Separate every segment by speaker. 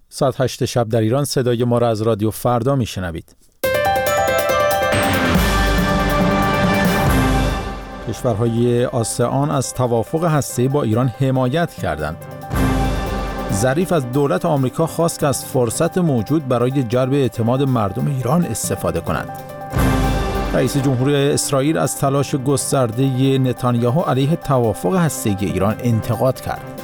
Speaker 1: ساعت 8 شب در ایران صدای ما را از رادیو فردا میشنوید. کشورهای آسئان از توافق هسته‌ای با ایران حمایت کردند. ظریف از دولت آمریکا خواست که از فرصت موجود برای جلب اعتماد مردم ایران استفاده کنند. رئیس جمهوری اسرائیل از تلاش گسترده نتانیاهو علیه توافق هسته‌ای ایران انتقاد کرد.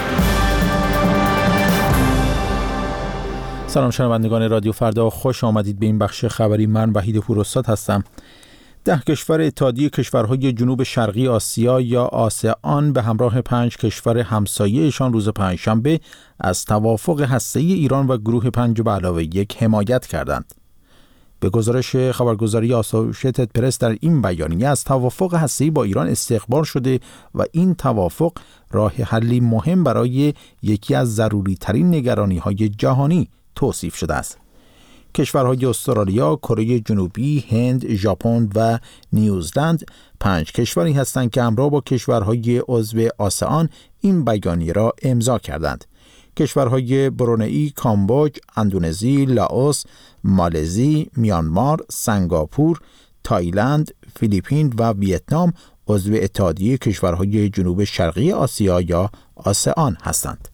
Speaker 1: سلام شنوندگان رادیو فردا، خوش آمدید به این بخش خبری. من وحید پوراستاد هستم. 10 کشور اتحادیه کشورهای جنوب شرقی آسیا یا آسئان به همراه 5 کشور همسایه‌شان روز پنجشنبه از توافق هسته‌ای ایران و گروه 5+1 حمایت کردند. به گزارش خبرگزاری آسوشیتد پرس در این بیانیه از توافق هسته‌ای با ایران استقبال شده و این توافق راه حلی مهم برای یکی از ضروری ترین نگرانی‌های جهانی توصیف شده است. کشورهای استرالیا، کره جنوبی، هند، ژاپن و نیوزلند 5 کشوری هستند که همراه با کشورهای عضو آسئان این بیانیه را امضا کردند. کشورهای برونئی، کامبوج، اندونزی، لاوس، مالزی، میانمار، سنگاپور، تایلند، فیلیپین و ویتنام عضو اتحادیه کشورهای جنوب شرقی آسیا یا آسئان هستند.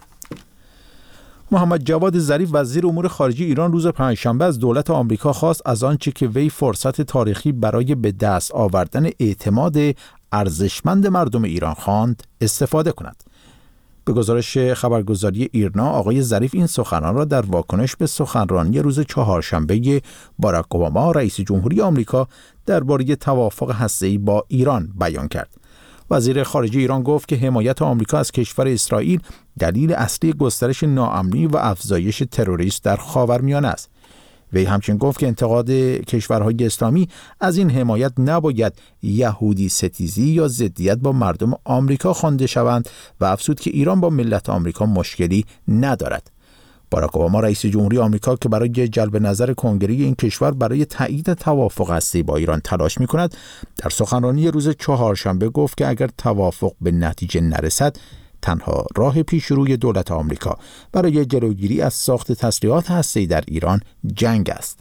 Speaker 1: محمد جواد ظریف وزیر امور خارجه ایران روز پنجشنبه از دولت آمریکا خواست از آنچه که وی فرصت تاریخی برای به دست آوردن اعتماد ارزشمند مردم ایران خواند استفاده کند. به گزارش خبرگزاری ایرنا، آقای ظریف این سخنان را در واکنش به سخنرانی روز چهارشنبه باراک اوباما رئیس جمهوری آمریکا درباره توافق هسته‌ای با ایران بیان کرد. وزیر خارجه ایران گفت که حمایت آمریکا از کشور اسرائیل دلیل اصلی گسترش ناامنی و افزایش تروریسم در خاورمیانه است. وی همچنین گفت که انتقاد کشورهای اسلامی از این حمایت نباید یهودی ستیزی یا ضدیت با مردم آمریکا خوانده شوند و افزود که ایران با ملت آمریکا مشکلی ندارد. باراک اوباما رئیس جمهوری آمریکا که برای جلب نظر کنگره این کشور برای تایید توافق هسته‌ای با ایران تلاش می‌کند، در سخنرانی روز چهارشنبه گفت که اگر توافق به نتیجه نرسد، تنها راه پیش روی دولت آمریکا برای جلوگیری از ساخت تسلیحات هسته‌ای در ایران جنگ است.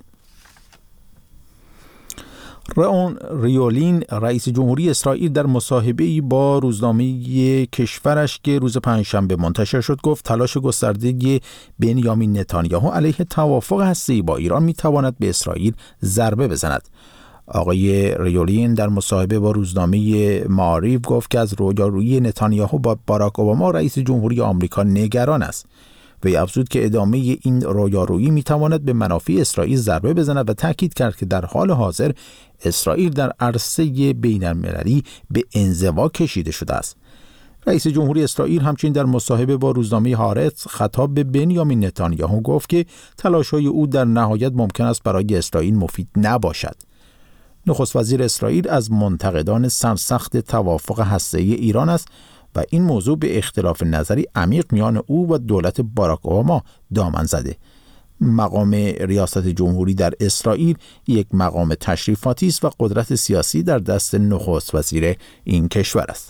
Speaker 1: رئون ریولین رئیس جمهوری اسرائیل در مصاحبه‌ای با روزنامه کشورش که روز پنجشنبه منتشر شد گفت تلاش گسترده بنیامین نتانیاهو علیه توافق هسته‌ای با ایران می‌تواند به اسرائیل ضربه بزند. آقای ریولین در مصاحبه با روزنامه معارف گفت که از رویارویی نتانیاهو با باراک اوباما رئیس جمهوری آمریکا نگران است. وی افزود که ادامه این رویارویی میتواند به منافع اسرائیل ضربه بزند و تاکید کرد که در حال حاضر اسرائیل در عرصه بین‌المللی به انزوا کشیده شده است. رئیس جمهوری اسرائیل همچنین در مصاحبه با روزنامه هارتز خطاب به بنیامین نتانیاهو گفت که تلاش‌های او در نهایت ممکن است برای اسرائیل مفید نباشد. نخست وزیر اسرائیل از منتقدان سرسخت توافق هسته‌ای ایران است و این موضوع به اختلاف نظری عمیق میان او و دولت باراک اوباما دامن زده. مقام ریاست جمهوری در اسرائیل یک مقام تشریفاتی است و قدرت سیاسی در دست نخست وزیر این کشور است.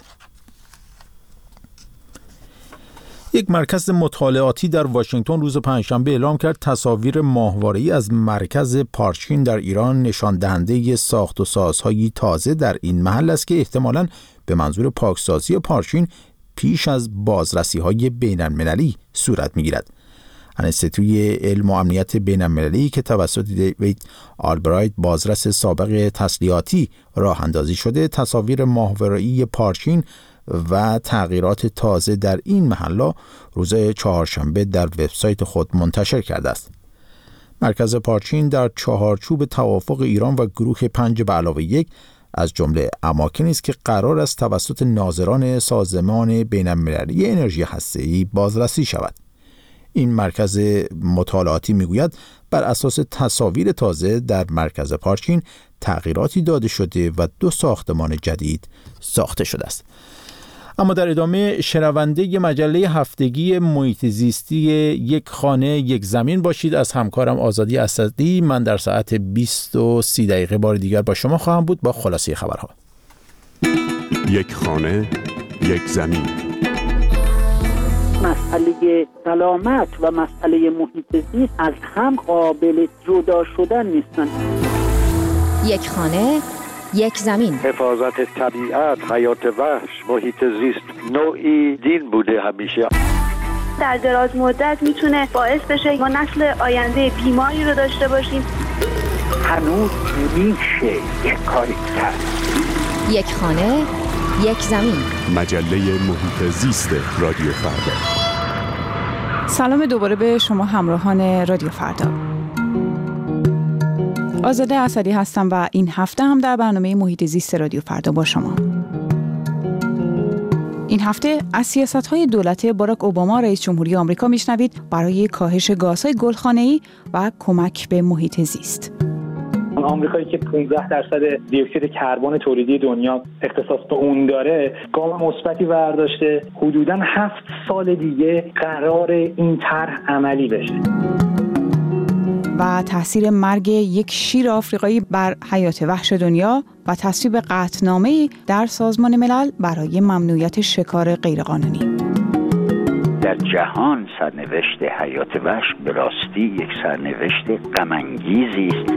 Speaker 1: یک مرکز مطالعاتی در واشنگتن روز پنجشنبه اعلام کرد تصاویر ماهواره‌ای از مرکز پارچین در ایران نشان دهنده ساخت و سازهای تازه در این محل است که احتمالاً به منظور پاکسازی پارچین پیش از بازرسی‌های بین‌المللی صورت می‌گیرد. انستیتوی علم و امنیت بین‌المللی که توسط دیوید آلبرایت بازرس سابق تسلیحاتی راه اندازی شده، تصاویر ماهواره‌ای پارچین و تغییرات تازه در این محلا روز چهارشنبه در وبسایت خود منتشر کرده است. مرکز پارچین در چهارچوب توافق ایران و گروه 5+1 از جمله اماکنی است که قرار است توسط ناظران سازمان بین‌المللی انرژی هسته‌ای بازرسی شود. این مرکز مطالعاتی میگوید بر اساس تصاویر تازه در مرکز پارچین تغییراتی داده شده و 2 ساختمان جدید ساخته شده است. اما در ادامه شنونده مجله هفتگی محیط زیستی یک خانه یک زمین باشید. از همکارم آزادی اسدی من در ساعت 20:30 بار دیگر با شما خواهم بود با خلاصه خبرها.
Speaker 2: یک خانه یک زمین. مسئله سلامت و مسئله محیط زیست از هم قابل جدا شدن نیستن.
Speaker 3: یک خانه، یک زمین.
Speaker 4: حفاظت طبیعت، حیات وحش، محیط زیست نوعی دین بوده همیشه.
Speaker 5: در دراز مدت میتونه باعث بشه ما نسل آینده بیماری رو داشته باشیم.
Speaker 2: هنوز میشه یک کاری کرد.
Speaker 3: یک خانه، یک زمین.
Speaker 6: مجله محیط زیست رادیو فردا.
Speaker 7: سلام دوباره به شما همراهان رادیو فردا. آزاده اسدی هستم و این هفته هم در برنامه محیط زیست رادیو فردا با شما. این هفته از سیاست‌های دولت باراک اوباما رئیس جمهوری آمریکا میشنوید برای کاهش گازهای گلخانه‌ای و کمک به محیط زیست.
Speaker 8: آمریکایی که 15% دیوکسید کربن تولیدی دنیا اختصاص به اون داره، گام مثبتی برداشته. حدوداً 7 سال دیگه قرار این طرح عملی بشه.
Speaker 7: و تاثیر مرگ یک شیر آفریقایی بر حیات وحش دنیا و تصویب قطعنامه‌ای در سازمان ملل برای ممنوعیت شکار غیرقانونی.
Speaker 9: در جهان سرنوشت حیات وحش به راستی یک سرنوشت غم‌انگیزی است.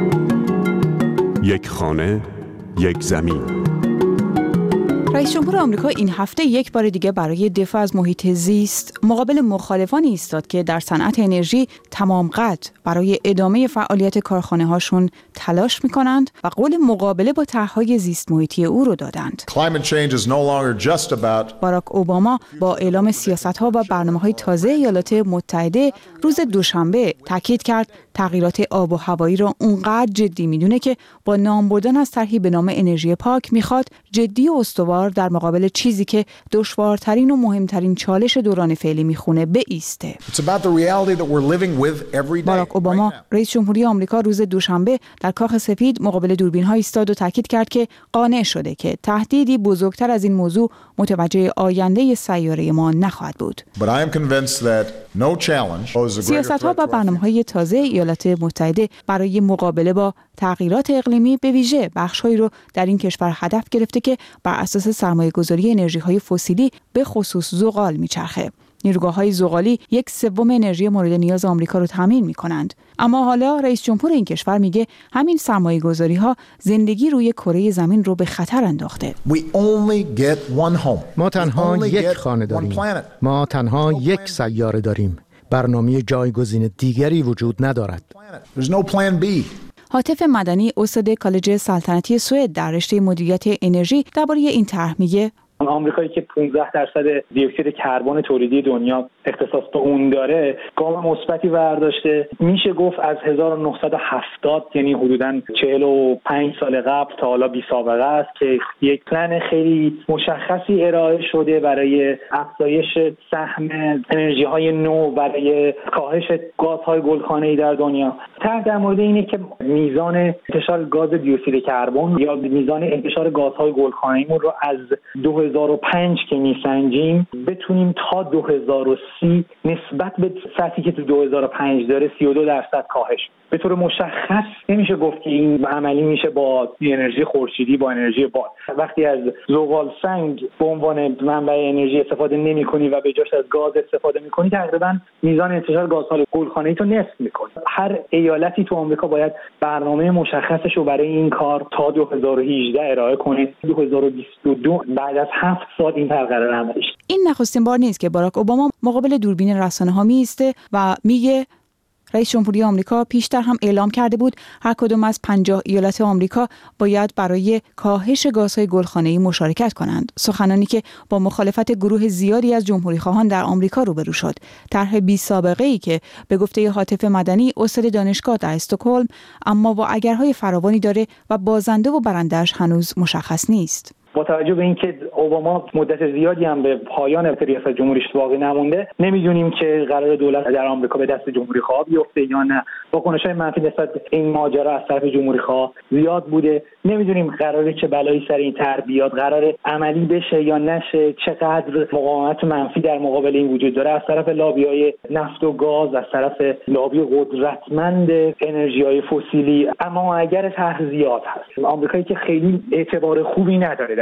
Speaker 6: یک خانه، یک زمین.
Speaker 7: رئیس جمهور آمریکا این هفته یک بار دیگه برای دفاع از محیط زیست مقابل مخالفانی ایستاد که در صنعت انرژی تمام قد برای ادامه فعالیت کارخانه‌هاشون تلاش می‌کنند و قول مقابله با طرح‌های زیست محیطی او رو دادند. باراک اوباما با اعلام سیاست‌ها و برنامه‌های تازه ایالات متحده روز دوشنبه تاکید کرد تغییرات آب و هوایی را اونقدر جدی می‌دونه که با نام بردن از طرحی به نام انرژی پاک می‌خواد جدی و استوار در مقابل چیزی که دشوارترین و مهمترین چالش دوران فعلی میخونه بایسته. باراک اوباما رئیس جمهوری آمریکا روز دوشنبه در کاخ سفید مقابل دوربین‌ها ایستاد و تاکید کرد که قانع شده که تهدیدی بزرگتر از این موضوع متوجه آینده سیاره ما نخواهد بود. سیاست‌ها و برنامه‌های تازه ایالات متحده برای مقابله با تغییرات اقلیمی به ویژه بخش‌هایی رو در این کشور هدف گرفته که بر اساس سرمایه‌گذاری انرژی‌های فسیلی به خصوص زغال میچرخه. نیروگاه‌های زغالی 1/3 انرژی مورد نیاز آمریکا رو تامین می‌کنند. اما حالا رئیس جمهور این کشور میگه همین سرمایه‌گذاری‌ها زندگی روی کره زمین رو به خطر انداخته.
Speaker 10: ما تنها یک خانه داریم. ما تنها یک سیاره داریم. برنامه جایگزین دیگری وجود ندارد.
Speaker 7: هاتف مدنی استاد کالج سلطنتی سوئد در رشته مدیریت انرژی درباره این طرح میگه
Speaker 8: آمریکایی که 15% دیوکسید کربن تولیدی دنیا اختصاص به اون داره، گام مثبتی برداشته. میشه گفت از 1970 یعنی حدوداً 45 سال قبل تا حالا بی سابقه است که یک پلن خیلی مشخصی ارائه شده برای افزایش سهم انرژی‌های نو، برای کاهش گازهای گلخانه‌ای در دنیا. طرح در مورد اینه که میزان انتشار گاز دیوکسید کربن یا میزان انتشار گازهای گلخانه‌ایمون رو از 2005 که میسنجیم بتونیم تا 2030 نسبت به سطحی که تو 2005 داره 32% کاهش. به طور مشخص نمیشه گفت که این عملی میشه با انرژی خورشیدی، با انرژی باد. وقتی از زغال سنگ به عنوان منبع انرژی استفاده نمی‌کنی و به جاش از گاز استفاده می‌کنی، تقریبا میزان انتشار گازهای گلخانه‌ای تو نصف می‌کنی. هر ایالتی تو آمریکا باید برنامه مشخصش رو برای این کار تا 2018 ارائه کنه. 2022 بعد از 7 سال این قرار عملی شه.
Speaker 7: این نخستین بار نیست که باراک اوباما مقابل دوربین رسانه‌ها میسته و میگه رئیس جمهوری آمریکا پیشتر هم اعلام کرده بود هر کدام از 50 ایالت آمریکا باید برای کاهش گازهای گلخانه‌ای مشارکت کنند. سخنانی که با مخالفت گروه زیادی از جمهوری‌خواهان در آمریکا روبرو شد. طرح بی سابقه‌ای که به گفته هاتف مدنی استاد دانشگاه در استکهلم اما با اگرهای فراوانی داره و بازنده و برنده‌اش هنوز مشخص نیست.
Speaker 8: با توجه به اینکه اوباما مدت زیادی هم به پایان ریاست جمهوریش باقی نمونده، نمیدونیم که قرار دولت در آمریکا به دست جمهوری‌خواه بیفته یا نه. واکنش‌های منفی نسبت به این ماجرا از طرف جمهوری‌خواه زیاد بوده. نمیدونیم قراره چه بلایی سر این طرح بیاد، قراره عملی بشه یا نشه، چقدر مقاومت منفی در مقابل این وجود داره از طرف لابی‌های نفت و گاز، از طرف لابی قدرتمند انرژی‌های فسیلی. اما اگر طرح زیاد هست، آمریکایی که خیلی اعتبار خوبی نداره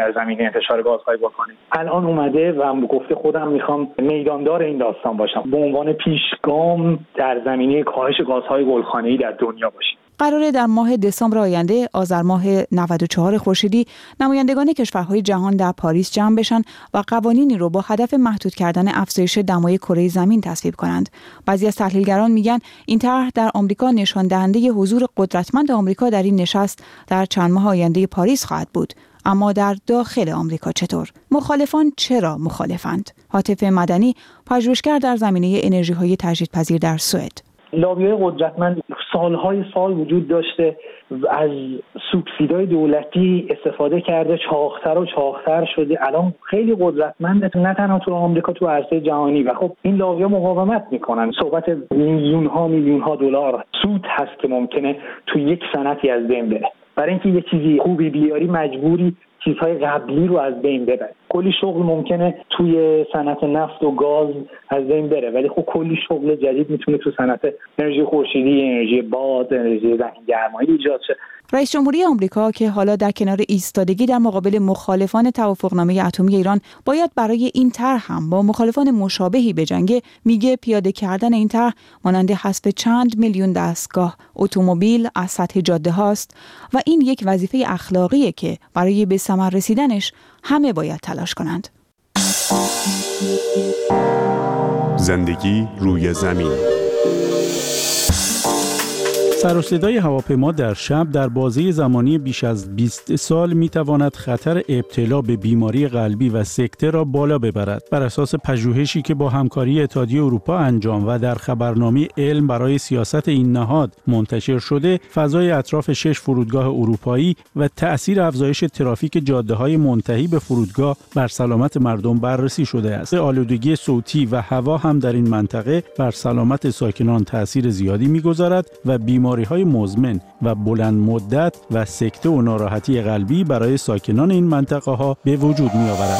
Speaker 8: در زمینه انتشار گازهای گلخانه‌ای. الان اومده و گفته خودم میخوام میداندار این داستان باشم، به عنوان پیشگام در زمینه کاهش گازهای گلخانه‌ای در دنیا باشیم.
Speaker 7: قراره در ماه دسامبر آینده، آذر ماه 94 خورشیدی، نمایندگان کشورهای جهان در پاریس جمع بشن و قوانینی رو با هدف محدود کردن افزایش دمای کره زمین تصویب کنند. بعضی از تحلیلگران میگن این طرح در آمریکا نشان دهنده حضور قدرتمند آمریکا در این نشست در چند ماه آینده پاریس خواهد بود. اما در داخل آمریکا چطور؟ مخالفان چرا مخالفند؟ هاتف مدنی، پژوهشگر در زمینه انرژی‌های تجدیدپذیر در سوئد.
Speaker 8: لابی‌های قدرتمند سالهای سال وجود داشته، از سوبسیدای دولتی استفاده کرده، چاق‌تر و چاق‌تر شده، الان خیلی قدرتمنده، نه تنها تو آمریکا، تو عرصه جهانی. و خب این لابی‌ها مقاومت میکنن. صحبت میلیون ها دلار سود هست که ممکنه تو یک صنعتی از بین بره. برای اینکه یه چیزی خوبی بیاری مجبوری چیزهای قبلی رو از بین ببری. کلی شغل ممکنه توی صنعت نفت و گاز از بین بره، ولی خب کلی شغل جدید میتونه تو صنعت انرژی خورشیدی، انرژی باد، انرژی گرمایی ایجاد شه.
Speaker 7: رئیس جمهوری آمریکا که حالا در کنار ایستادگی در مقابل مخالفان توافقنامه اتمی ایران باید برای این طرح هم با مخالفان مشابهی بجنگه، میگه پیاده کردن این طرح مانند حذف چند میلیون دستگاه اتومبیل از سطح جاده هاست و این یک وظیفه اخلاقیه که برای به ثمر رسیدنش همه باید تلاش کنند.
Speaker 6: زندگی روی زمین.
Speaker 11: سر و صدای هواپیما در شب در بازه زمانی بیش از 20 سال میتواند خطر ابتلا به بیماری قلبی و سکته را بالا ببرد. بر اساس پژوهشی که با همکاری اتحادیه اروپا انجام و در خبرنامه علم برای سیاست این نهاد منتشر شده، فضای اطراف 6 فرودگاه اروپایی و تأثیر افزایش ترافیک جاده‌های منتهی به فرودگاه بر سلامت مردم بررسی شده است. آلودگی صوتی و هوا هم در این منطقه بر سلامت ساکنان تأثیر زیادی می‌گذارد و بیماری‌های مزمن و بلند مدت و سکته و ناراحتی قلبی برای ساکنان این منطقه‌ها به وجود می‌آورد.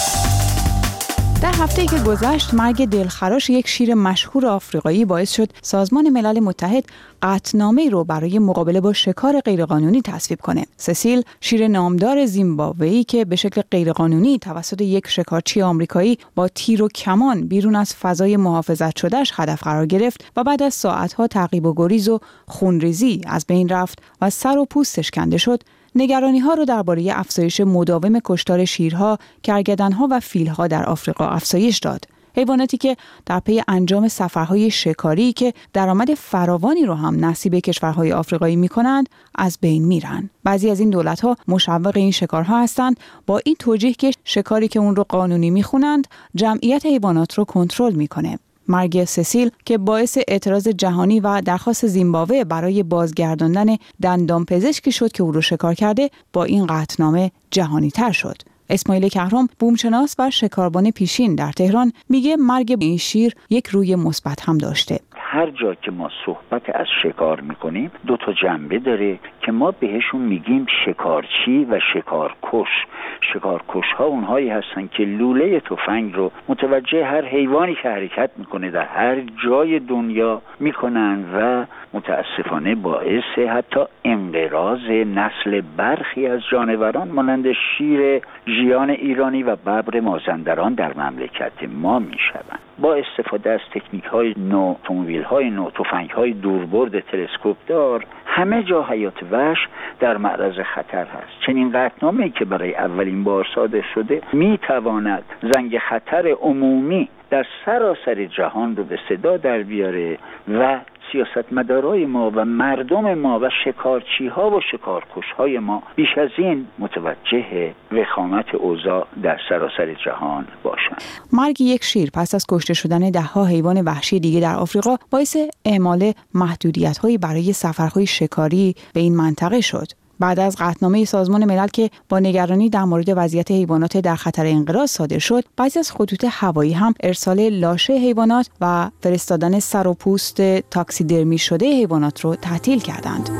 Speaker 7: در هفته‌ای که گذشت، مرگ دلخراش یک شیر مشهور آفریقایی باعث شد سازمان ملل متحد قطعنامه‌ای رو برای مقابله با شکار غیرقانونی تصویب کنه. سسیل، شیر نامدار زیمبابویی که به شکل غیرقانونی توسط یک شکارچی آمریکایی با تیر و کمان بیرون از فضای محافظت شده‌اش هدف قرار گرفت و بعد از ساعت‌ها تعقیب و گریز و خونریزی از بین رفت و سر و پوستش کنده شد، نگرانی‌ها را درباره افزایش مداوم کشتار شیرها، کرگدن‌ها و فیل‌ها در آفریقا افزایش داد. حیواناتی که در پی انجام سفرهای شکاری که درآمد فراوانی رو هم نصیب کشورهای آفریقایی می‌کنند، از بین میرن. بعضی از این دولت‌ها مشوق این شکارها هستند، با این توجیه که شکاری که اون رو قانونی می‌خونند، جمعیت حیوانات رو کنترل می‌کنه. مرگ سسیل که باعث اعتراض جهانی و درخواست زیمبابوه برای بازگرداندن دندانپزشکی شد که او رو شکار کرده، با این قطعنامه جهانی تر شد. اسماعیل کهرام، بومشناس و شکاربان پیشین در تهران، میگه مرگ این شیر یک روی مثبت هم داشته.
Speaker 9: هر جا که ما صحبت از شکار میکنیم 2 جنبه داره که ما بهشون میگیم شکارچی و شکارکش. شکارکش ها اونهایی هستن که لوله تفنگ رو متوجه هر حیوانی که حرکت میکنه در هر جای دنیا میکنن و متاسفانه باعث حتی انقراض نسل برخی از جانوران مانند شیر ژیان ایرانی و ببر مازندران در مملکت ما میشوند. با استفاده از تکنیک های نو، اتومبیل های نو، تفنگ های دوربرد تلسکوپ دار، همه جا حیات وحش در معرض خطر هست. چنین قطعنامه‌ای که برای اولین بار صادر شده میتواند زنگ خطر عمومی در سراسر جهان رو به صدا در بیاره و سیاستمدارای ما و مردم ما و شکارچی‌ها و شکارکش‌های ما بیش از این متوجه وخامت اوضاع در سراسر جهان باشند.
Speaker 7: مرگ یک شیر پس از کشته شدن 10 حیوان وحشی دیگه در آفریقا باعث اعمال محدودیت‌هایی برای سفرهای شکاری به این منطقه شد. بعد از قطعنامه سازمان ملل که با نگرانی در مورد وضعیت حیوانات در خطر انقراض صادر شد، بعضی از خطوط هوایی هم ارسال لاشه حیوانات و فرستادن سر و پوست تاکسیدرمی شده حیوانات رو تعطیل کردند.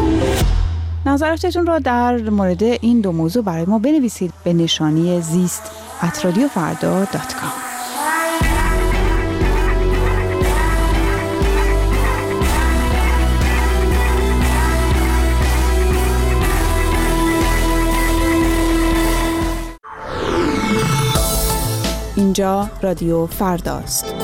Speaker 7: نظراتتون را در مورد این 2 موضوع برای ما بنویسید به نشانی زیست@radiofarda.com. اینجا رادیو فرداست.